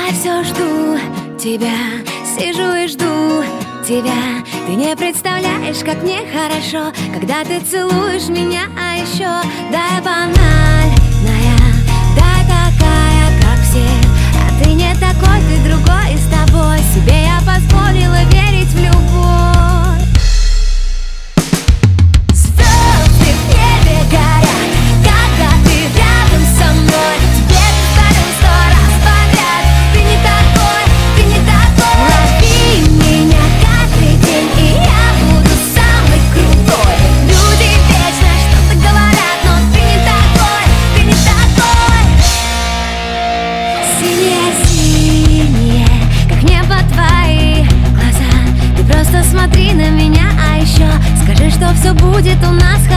Я все жду тебя, сижу и жду тебя. Ты не представляешь, как мне хорошо, когда ты целуешь меня, а еще дай банальная, дай такая, как все. А ты не такой, ты другой, и с тобой себе я позволила верить в любовь. Звезды в небе горят, когда ты рядом со мной. Тебе повторю 100 раз подряд: ты не такой, ты не такой. Лови меня каждый день, и я буду самый крутой. Люди вечно что-то говорят, но ты не такой, ты не такой. Синие-синие, как небо твои глаза. Ты просто смотри на меня, а еще скажи, что все будет у нас хорошо.